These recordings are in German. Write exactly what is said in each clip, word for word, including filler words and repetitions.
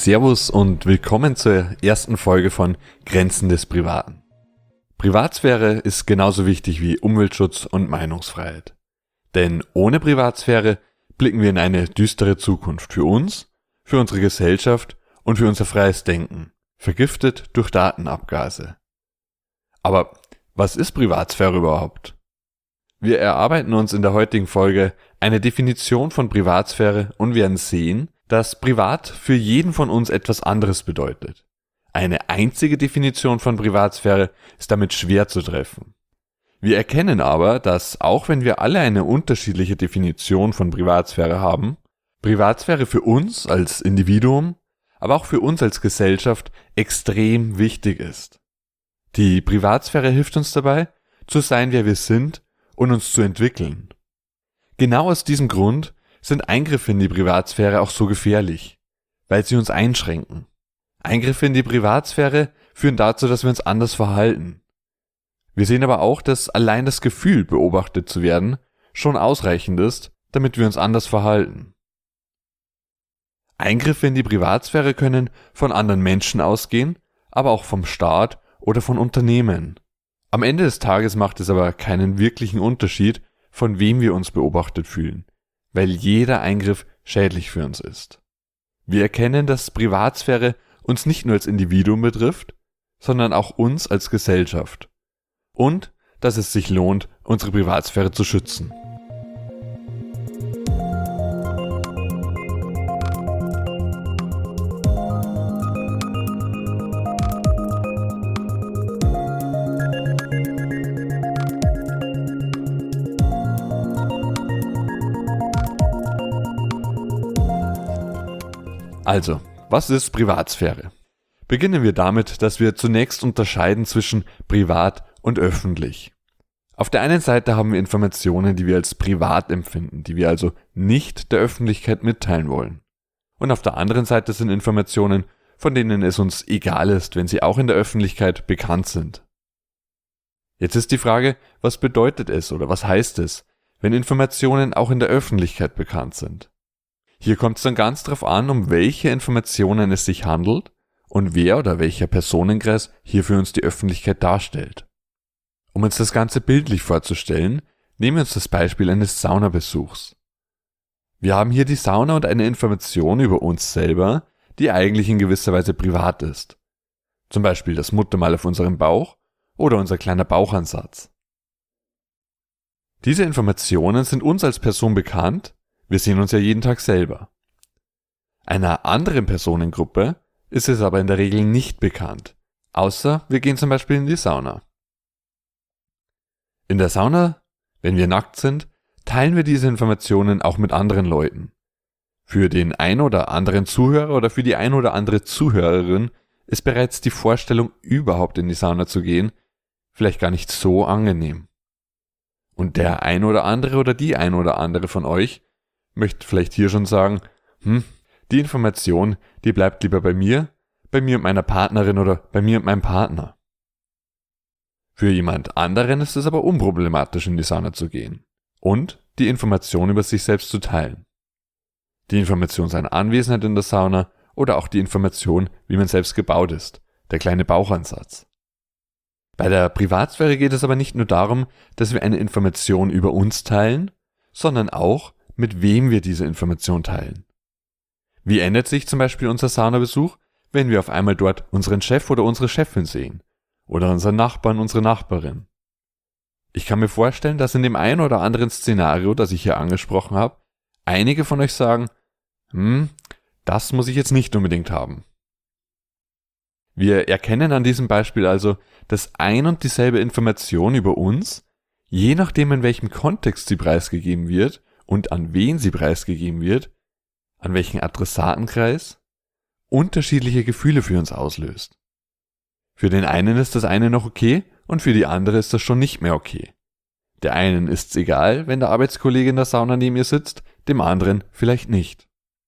Servus und willkommen zur ersten Folge von Grenzen des Privaten. Privatsphäre ist genauso wichtig wie Umweltschutz und Meinungsfreiheit. Denn ohne Privatsphäre blicken wir in eine düstere Zukunft für uns, für unsere Gesellschaft und für unser freies Denken, vergiftet durch Datenabgase. Aber was ist Privatsphäre überhaupt? Wir erarbeiten uns in der heutigen Folge eine Definition von Privatsphäre und werden sehen, dass privat für jeden von uns etwas anderes bedeutet. Eine einzige Definition von Privatsphäre ist damit schwer zu treffen. Wir erkennen aber, dass auch wenn wir alle eine unterschiedliche Definition von Privatsphäre haben, Privatsphäre für uns als Individuum, aber auch für uns als Gesellschaft extrem wichtig ist. Die Privatsphäre hilft uns dabei, zu sein, wer wir sind und uns zu entwickeln. Genau aus diesem Grund sind Eingriffe in die Privatsphäre auch so gefährlich, weil sie uns einschränken. Eingriffe in die Privatsphäre führen dazu, dass wir uns anders verhalten. Wir sehen aber auch, dass allein das Gefühl, beobachtet zu werden, schon ausreichend ist, damit wir uns anders verhalten. Eingriffe in die Privatsphäre können von anderen Menschen ausgehen, aber auch vom Staat oder von Unternehmen. Am Ende des Tages macht es aber keinen wirklichen Unterschied, von wem wir uns beobachtet fühlen, weil jeder Eingriff schädlich für uns ist. Wir erkennen, dass Privatsphäre uns nicht nur als Individuum betrifft, sondern auch uns als Gesellschaft. Und dass es sich lohnt, unsere Privatsphäre zu schützen. Also, was ist Privatsphäre? Beginnen wir damit, dass wir zunächst unterscheiden zwischen privat und öffentlich. Auf der einen Seite haben wir Informationen, die wir als privat empfinden, die wir also nicht der Öffentlichkeit mitteilen wollen. Und auf der anderen Seite sind Informationen, von denen es uns egal ist, wenn sie auch in der Öffentlichkeit bekannt sind. Jetzt ist die Frage, was bedeutet es oder was heißt es, wenn Informationen auch in der Öffentlichkeit bekannt sind? Hier kommt es dann ganz drauf an, um welche Informationen es sich handelt und wer oder welcher Personenkreis hier für uns die Öffentlichkeit darstellt. Um uns das Ganze bildlich vorzustellen, nehmen wir uns das Beispiel eines Saunabesuchs. Wir haben hier die Sauna und eine Information über uns selber, die eigentlich in gewisser Weise privat ist. Zum Beispiel das Muttermal auf unserem Bauch oder unser kleiner Bauchansatz. Diese Informationen sind uns als Person bekannt. Wir sehen uns ja jeden Tag selber. Einer anderen Personengruppe ist es aber in der Regel nicht bekannt, außer wir gehen zum Beispiel in die Sauna. In der Sauna, wenn wir nackt sind, teilen wir diese Informationen auch mit anderen Leuten. Für den ein oder anderen Zuhörer oder für die ein oder andere Zuhörerin ist bereits die Vorstellung, überhaupt in die Sauna zu gehen, vielleicht gar nicht so angenehm. Und der ein oder andere oder die ein oder andere von euch möchte vielleicht hier schon sagen, hm, die Information, die bleibt lieber bei mir, bei mir und meiner Partnerin oder bei mir und meinem Partner. Für jemand anderen ist es aber unproblematisch, in die Sauna zu gehen und die Information über sich selbst zu teilen. Die Information seiner Anwesenheit in der Sauna oder auch die Information, wie man selbst gebaut ist, der kleine Bauchansatz. Bei der Privatsphäre geht es aber nicht nur darum, dass wir eine Information über uns teilen, sondern auch, mit wem wir diese Information teilen. Wie ändert sich zum Beispiel unser Saunabesuch, wenn wir auf einmal dort unseren Chef oder unsere Chefin sehen oder unseren Nachbarn, unsere Nachbarin? Ich kann mir vorstellen, dass in dem einen oder anderen Szenario, das ich hier angesprochen habe, einige von euch sagen, hm, das muss ich jetzt nicht unbedingt haben. Wir erkennen an diesem Beispiel also, dass ein und dieselbe Information über uns, je nachdem in welchem Kontext sie preisgegeben wird, und an wen sie preisgegeben wird, an welchen Adressatenkreis, unterschiedliche Gefühle für uns auslöst. Für den einen ist das eine noch okay und für die andere ist das schon nicht mehr okay. Der einen ist's egal, wenn der Arbeitskollege in der Sauna neben ihr sitzt, dem anderen vielleicht nicht.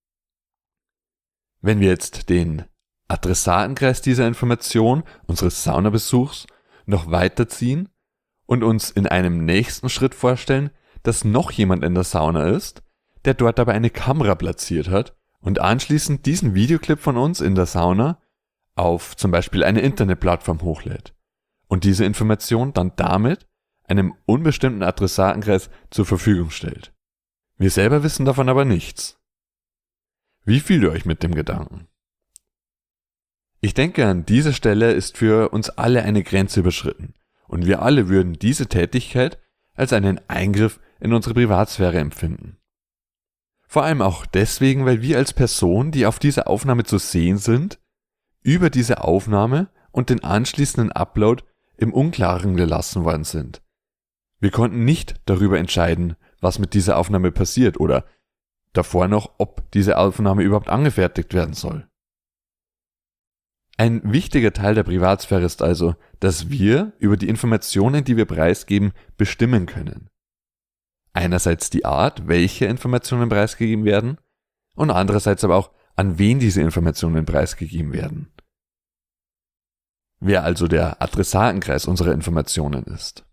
Wenn wir jetzt den Adressatenkreis dieser Information, unseres Saunabesuchs, noch weiterziehen und uns in einem nächsten Schritt vorstellen, dass noch jemand in der Sauna ist, der dort aber eine Kamera platziert hat und anschließend diesen Videoclip von uns in der Sauna auf zum Beispiel eine Internetplattform hochlädt und diese Information dann damit einem unbestimmten Adressatenkreis zur Verfügung stellt. Wir selber wissen davon aber nichts. Wie fühlt ihr euch mit dem Gedanken? Ich denke, an dieser Stelle ist für uns alle eine Grenze überschritten und wir alle würden diese Tätigkeit als einen Eingriff in unsere Privatsphäre empfinden. Vor allem auch deswegen, weil wir als Person, die auf dieser Aufnahme zu sehen sind, über diese Aufnahme und den anschließenden Upload im Unklaren gelassen worden sind. Wir konnten nicht darüber entscheiden, was mit dieser Aufnahme passiert oder davor noch, ob diese Aufnahme überhaupt angefertigt werden soll. Ein wichtiger Teil der Privatsphäre ist also, dass wir über die Informationen, die wir preisgeben, bestimmen können. Einerseits die Art, welche Informationen preisgegeben werden und andererseits aber auch, an wen diese Informationen preisgegeben werden. Wer also der Adressatenkreis unserer Informationen ist.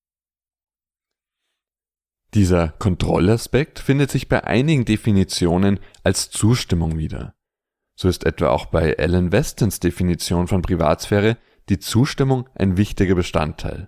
Dieser Kontrollaspekt findet sich bei einigen Definitionen als Zustimmung wieder. So ist etwa auch bei Alan Westons Definition von Privatsphäre die Zustimmung ein wichtiger Bestandteil.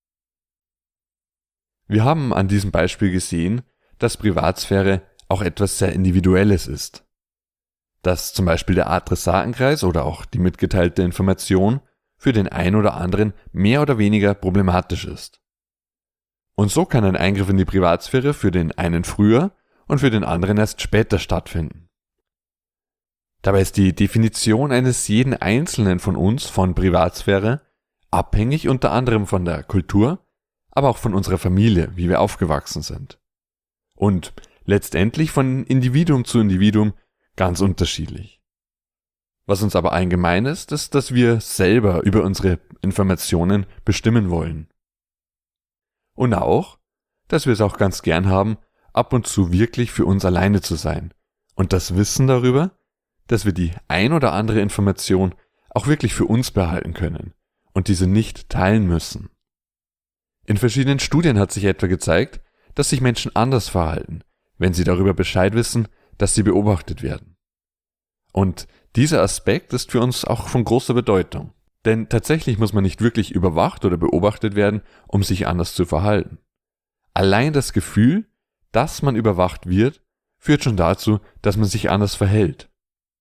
Wir haben an diesem Beispiel gesehen, dass Privatsphäre auch etwas sehr Individuelles ist. Dass zum Beispiel der Adressatenkreis oder auch die mitgeteilte Information für den einen oder anderen mehr oder weniger problematisch ist. Und so kann ein Eingriff in die Privatsphäre für den einen früher und für den anderen erst später stattfinden. Dabei ist die Definition eines jeden Einzelnen von uns von Privatsphäre abhängig unter anderem von der Kultur, aber auch von unserer Familie, wie wir aufgewachsen sind. Und letztendlich von Individuum zu Individuum ganz unterschiedlich. Was uns aber allgemein ist, ist, dass wir selber über unsere Informationen bestimmen wollen. Und auch, dass wir es auch ganz gern haben, ab und zu wirklich für uns alleine zu sein. Und das Wissen darüber, dass wir die ein oder andere Information auch wirklich für uns behalten können und diese nicht teilen müssen. In verschiedenen Studien hat sich etwa gezeigt, dass sich Menschen anders verhalten, wenn sie darüber Bescheid wissen, dass sie beobachtet werden. Und dieser Aspekt ist für uns auch von großer Bedeutung. Denn tatsächlich muss man nicht wirklich überwacht oder beobachtet werden, um sich anders zu verhalten. Allein das Gefühl, dass man überwacht wird, führt schon dazu, dass man sich anders verhält.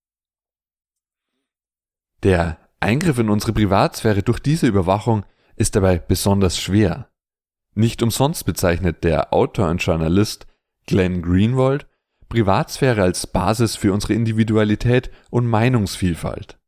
Der Eingriff in unsere Privatsphäre durch diese Überwachung ist dabei besonders schwer. Nicht umsonst bezeichnet der Autor und Journalist Glenn Greenwald Privatsphäre als Basis für unsere Individualität und Meinungsvielfalt.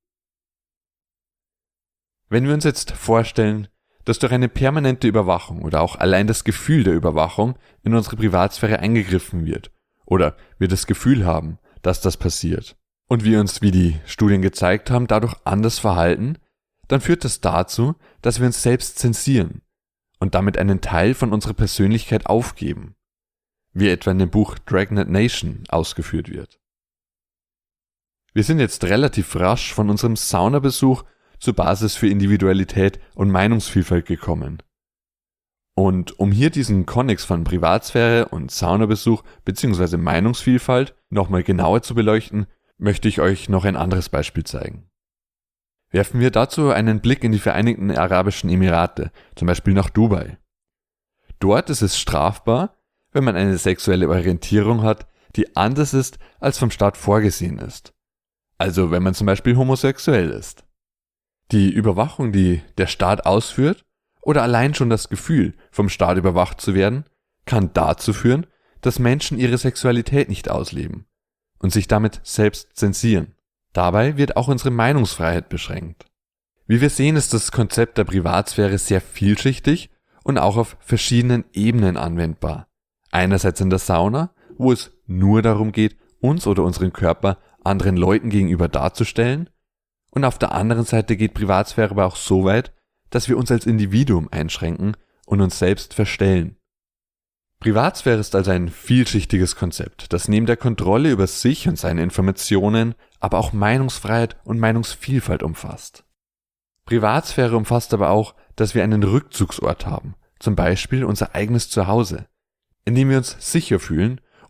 Wenn wir uns jetzt vorstellen, dass durch eine permanente Überwachung oder auch allein das Gefühl der Überwachung in unsere Privatsphäre eingegriffen wird oder wir das Gefühl haben, dass das passiert und wir uns, wie die Studien gezeigt haben, dadurch anders verhalten, dann führt das dazu, dass wir uns selbst zensieren und damit einen Teil von unserer Persönlichkeit aufgeben, wie etwa in dem Buch Dragnet Nation ausgeführt wird. Wir sind jetzt relativ rasch von unserem Saunabesuch zur Basis für Individualität und Meinungsvielfalt gekommen. Und um hier diesen Konnex von Privatsphäre und Saunabesuch bzw. Meinungsvielfalt nochmal genauer zu beleuchten, möchte ich euch noch ein anderes Beispiel zeigen. Werfen wir dazu einen Blick in die Vereinigten Arabischen Emirate, zum Beispiel nach Dubai. Dort ist es strafbar, wenn man eine sexuelle Orientierung hat, die anders ist, als vom Staat vorgesehen ist. Also wenn man zum Beispiel homosexuell ist. Die Überwachung, die der Staat ausführt, oder allein schon das Gefühl, vom Staat überwacht zu werden, kann dazu führen, dass Menschen ihre Sexualität nicht ausleben und sich damit selbst zensieren. Dabei wird auch unsere Meinungsfreiheit beschränkt. Wie wir sehen, ist das Konzept der Privatsphäre sehr vielschichtig und auch auf verschiedenen Ebenen anwendbar. Einerseits in der Sauna, wo es nur darum geht, uns oder unseren Körper anderen Leuten gegenüber darzustellen, und auf der anderen Seite geht Privatsphäre aber auch so weit, dass wir uns als Individuum einschränken und uns selbst verstellen. Privatsphäre ist also ein vielschichtiges Konzept, das neben der Kontrolle über sich und seine Informationen aber auch Meinungsfreiheit und Meinungsvielfalt umfasst. Privatsphäre umfasst aber auch, dass wir einen Rückzugsort haben, zum Beispiel unser eigenes Zuhause, in dem wir uns sicher fühlen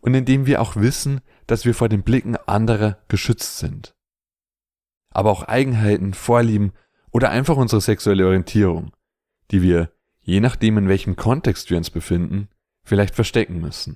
und in dem wir auch wissen, dass wir vor den Blicken anderer geschützt sind. Aber auch Eigenheiten, Vorlieben oder einfach unsere sexuelle Orientierung, die wir, je nachdem in welchem Kontext wir uns befinden, vielleicht verstecken müssen.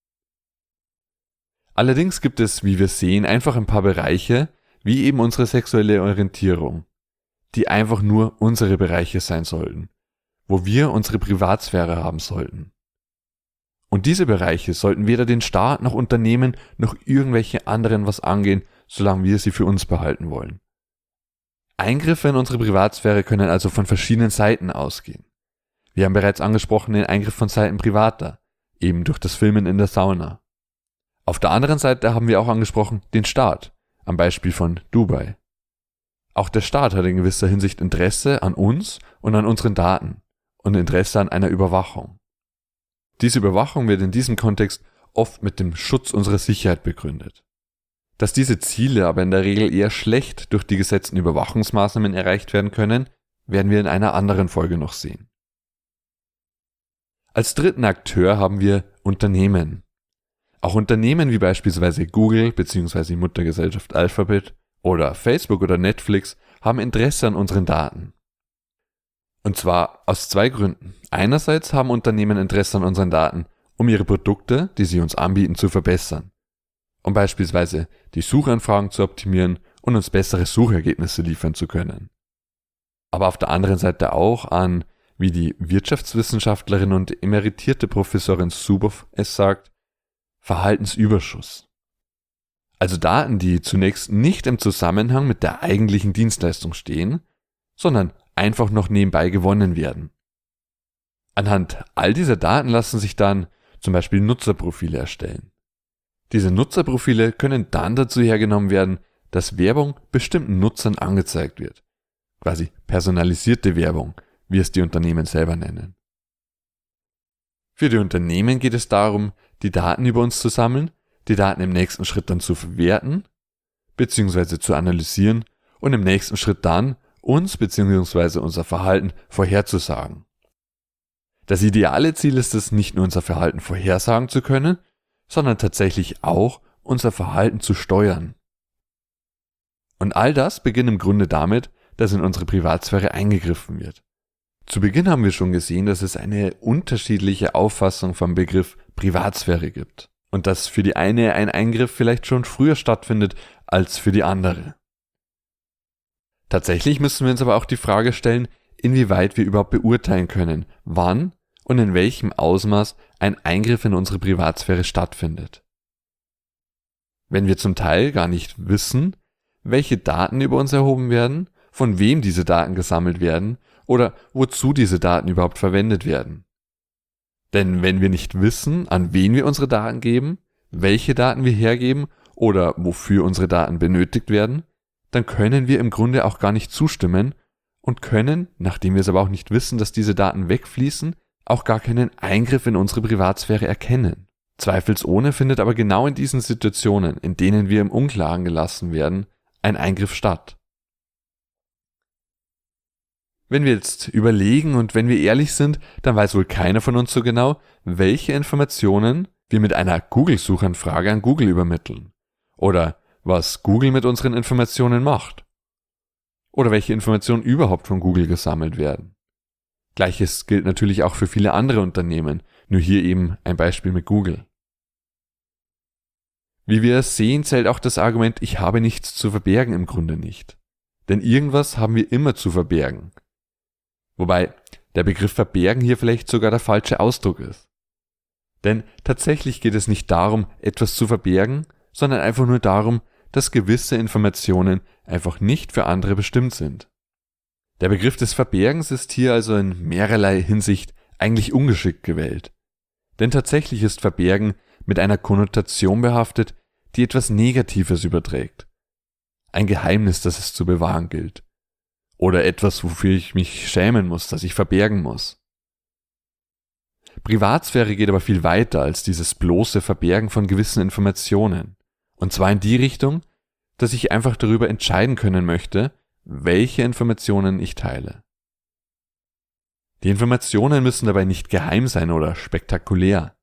Allerdings gibt es, wie wir sehen, einfach ein paar Bereiche, wie eben unsere sexuelle Orientierung, die einfach nur unsere Bereiche sein sollten, wo wir unsere Privatsphäre haben sollten. Und diese Bereiche sollten weder den Staat noch Unternehmen noch irgendwelche anderen was angehen, solange wir sie für uns behalten wollen. Eingriffe in unsere Privatsphäre können also von verschiedenen Seiten ausgehen. Wir haben bereits angesprochen den Eingriff von Seiten Privater, eben durch das Filmen in der Sauna. Auf der anderen Seite haben wir auch angesprochen den Staat, am Beispiel von Dubai. Auch der Staat hat in gewisser Hinsicht Interesse an uns und an unseren Daten und Interesse an einer Überwachung. Diese Überwachung wird in diesem Kontext oft mit dem Schutz unserer Sicherheit begründet. Dass diese Ziele aber in der Regel eher schlecht durch die gesetzten Überwachungsmaßnahmen erreicht werden können, werden wir in einer anderen Folge noch sehen. Als dritten Akteur haben wir Unternehmen. Auch Unternehmen wie beispielsweise Google bzw. die Muttergesellschaft Alphabet oder Facebook oder Netflix haben Interesse an unseren Daten. Und zwar aus zwei Gründen. Einerseits haben Unternehmen Interesse an unseren Daten, um ihre Produkte, die sie uns anbieten, zu verbessern, um beispielsweise die Suchanfragen zu optimieren und uns bessere Suchergebnisse liefern zu können. Aber auf der anderen Seite auch an, wie die Wirtschaftswissenschaftlerin und emeritierte Professorin Zuboff es sagt, Verhaltensüberschuss. Also Daten, die zunächst nicht im Zusammenhang mit der eigentlichen Dienstleistung stehen, sondern einfach noch nebenbei gewonnen werden. Anhand all dieser Daten lassen sich dann zum Beispiel Nutzerprofile erstellen. Diese Nutzerprofile können dann dazu hergenommen werden, dass Werbung bestimmten Nutzern angezeigt wird. Quasi personalisierte Werbung, wie es die Unternehmen selber nennen. Für die Unternehmen geht es darum, die Daten über uns zu sammeln, die Daten im nächsten Schritt dann zu verwerten, bzw. zu analysieren und im nächsten Schritt dann uns bzw. unser Verhalten vorherzusagen. Das ideale Ziel ist es, nicht nur unser Verhalten vorhersagen zu können, sondern tatsächlich auch unser Verhalten zu steuern. Und all das beginnt im Grunde damit, dass in unsere Privatsphäre eingegriffen wird. Zu Beginn haben wir schon gesehen, dass es eine unterschiedliche Auffassung vom Begriff Privatsphäre gibt und dass für die eine ein Eingriff vielleicht schon früher stattfindet als für die andere. Tatsächlich müssen wir uns aber auch die Frage stellen, inwieweit wir überhaupt beurteilen können, wann und in welchem Ausmaß ein Eingriff in unsere Privatsphäre stattfindet. Wenn wir zum Teil gar nicht wissen, welche Daten über uns erhoben werden, von wem diese Daten gesammelt werden oder wozu diese Daten überhaupt verwendet werden. Denn wenn wir nicht wissen, an wen wir unsere Daten geben, welche Daten wir hergeben oder wofür unsere Daten benötigt werden, dann können wir im Grunde auch gar nicht zustimmen und können, nachdem wir es aber auch nicht wissen, dass diese Daten wegfließen, auch gar keinen Eingriff in unsere Privatsphäre erkennen. Zweifelsohne findet aber genau in diesen Situationen, in denen wir im Unklaren gelassen werden, ein Eingriff statt. Wenn wir jetzt überlegen und wenn wir ehrlich sind, dann weiß wohl keiner von uns so genau, welche Informationen wir mit einer Google-Suchanfrage an Google übermitteln. Oder was Google mit unseren Informationen macht. Oder welche Informationen überhaupt von Google gesammelt werden. Gleiches gilt natürlich auch für viele andere Unternehmen, nur hier eben ein Beispiel mit Google. Wie wir sehen, zählt auch das Argument, ich habe nichts zu verbergen im Grunde nicht. Denn irgendwas haben wir immer zu verbergen. Wobei der Begriff verbergen hier vielleicht sogar der falsche Ausdruck ist. Denn tatsächlich geht es nicht darum, etwas zu verbergen, sondern einfach nur darum, dass gewisse Informationen einfach nicht für andere bestimmt sind. Der Begriff des Verbergens ist hier also in mehrerlei Hinsicht eigentlich ungeschickt gewählt. Denn tatsächlich ist Verbergen mit einer Konnotation behaftet, die etwas Negatives überträgt. Ein Geheimnis, das es zu bewahren gilt. Oder etwas, wofür ich mich schämen muss, das ich verbergen muss. Privatsphäre geht aber viel weiter als dieses bloße Verbergen von gewissen Informationen. Und zwar in die Richtung, dass ich einfach darüber entscheiden können möchte, welche Informationen ich teile. Die Informationen müssen dabei nicht geheim sein oder spektakulär.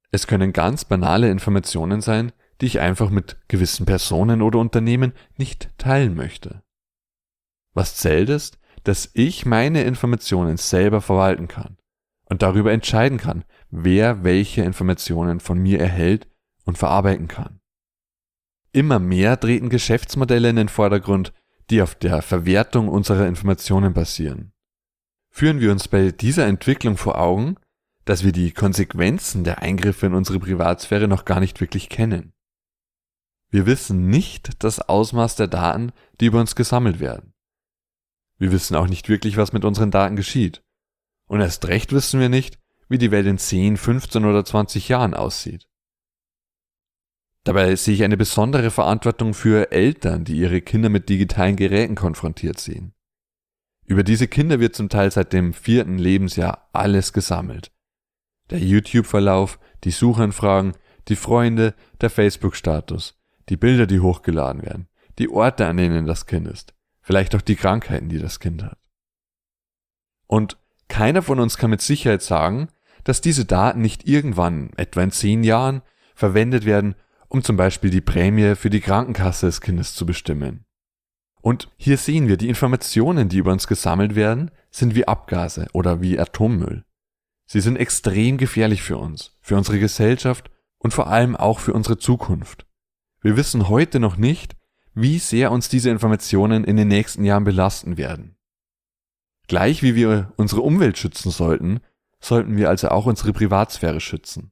Es können ganz banale Informationen sein, die ich einfach mit gewissen Personen oder Unternehmen nicht teilen möchte. Was zählt ist, dass ich meine Informationen selber verwalten kann und darüber entscheiden kann, wer welche Informationen von mir erhält und verarbeiten kann. Immer mehr treten Geschäftsmodelle in den Vordergrund, die auf der Verwertung unserer Informationen basieren. Führen wir uns bei dieser Entwicklung vor Augen, dass wir die Konsequenzen der Eingriffe in unsere Privatsphäre noch gar nicht wirklich kennen. Wir wissen nicht das Ausmaß der Daten, die über uns gesammelt werden. Wir wissen auch nicht wirklich, was mit unseren Daten geschieht. Und erst recht wissen wir nicht, wie die Welt in zehn, fünfzehn oder zwanzig Jahren aussieht. Dabei sehe ich eine besondere Verantwortung für Eltern, die ihre Kinder mit digitalen Geräten konfrontiert sehen. Über diese Kinder wird zum Teil seit dem vierten Lebensjahr alles gesammelt. Der YouTube-Verlauf, die Suchanfragen, die Freunde, der Facebook-Status, die Bilder, die hochgeladen werden, die Orte, an denen das Kind ist, vielleicht auch die Krankheiten, die das Kind hat. Und keiner von uns kann mit Sicherheit sagen, dass diese Daten nicht irgendwann, etwa in zehn Jahren, verwendet werden, um zum Beispiel die Prämie für die Krankenkasse des Kindes zu bestimmen. Und hier sehen wir, die Informationen, die über uns gesammelt werden, sind wie Abgase oder wie Atommüll. Sie sind extrem gefährlich für uns, für unsere Gesellschaft und vor allem auch für unsere Zukunft. Wir wissen heute noch nicht, wie sehr uns diese Informationen in den nächsten Jahren belasten werden. Gleich wie wir unsere Umwelt schützen sollten, sollten wir also auch unsere Privatsphäre schützen.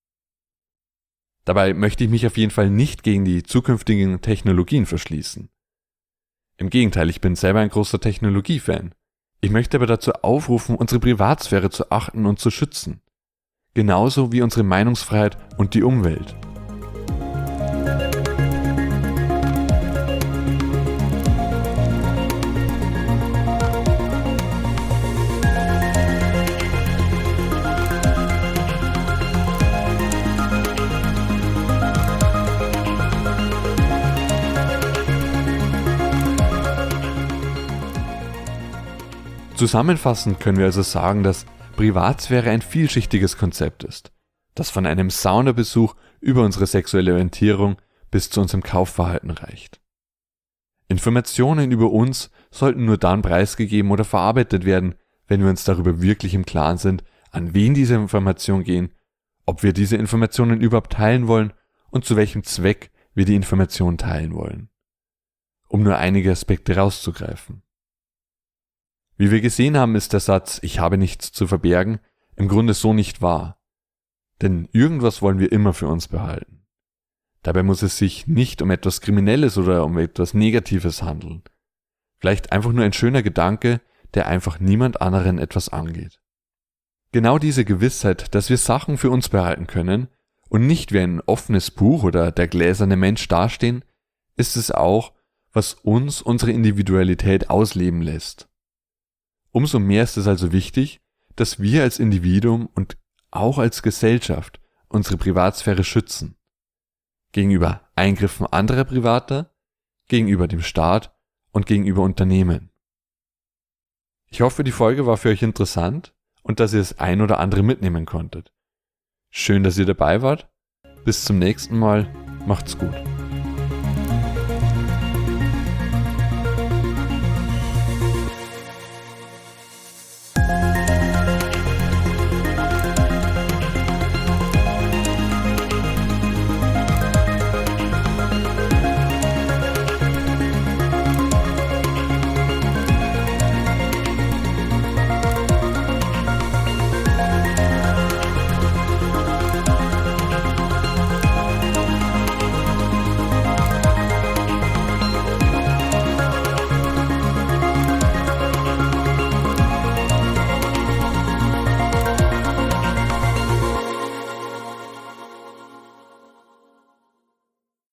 Dabei möchte ich mich auf jeden Fall nicht gegen die zukünftigen Technologien verschließen. Im Gegenteil, ich bin selber ein großer Technologiefan. Ich möchte aber dazu aufrufen, unsere Privatsphäre zu achten und zu schützen. Genauso wie unsere Meinungsfreiheit und die Umwelt. Zusammenfassend können wir also sagen, dass Privatsphäre ein vielschichtiges Konzept ist, das von einem Saunabesuch über unsere sexuelle Orientierung bis zu unserem Kaufverhalten reicht. Informationen über uns sollten nur dann preisgegeben oder verarbeitet werden, wenn wir uns darüber wirklich im Klaren sind, an wen diese Informationen gehen, ob wir diese Informationen überhaupt teilen wollen und zu welchem Zweck wir die Informationen teilen wollen. Um nur einige Aspekte rauszugreifen. Wie wir gesehen haben, ist der Satz, ich habe nichts zu verbergen, im Grunde so nicht wahr. Denn irgendwas wollen wir immer für uns behalten. Dabei muss es sich nicht um etwas Kriminelles oder um etwas Negatives handeln. Vielleicht einfach nur ein schöner Gedanke, der einfach niemand anderen etwas angeht. Genau diese Gewissheit, dass wir Sachen für uns behalten können und nicht wie ein offenes Buch oder der gläserne Mensch dastehen, ist es auch, was uns unsere Individualität ausleben lässt. Umso mehr ist es also wichtig, dass wir als Individuum und auch als Gesellschaft unsere Privatsphäre schützen. Gegenüber Eingriffen anderer Privater, gegenüber dem Staat und gegenüber Unternehmen. Ich hoffe, die Folge war für euch interessant und dass ihr das ein oder andere mitnehmen konntet. Schön, dass ihr dabei wart. Bis zum nächsten Mal. Macht's gut.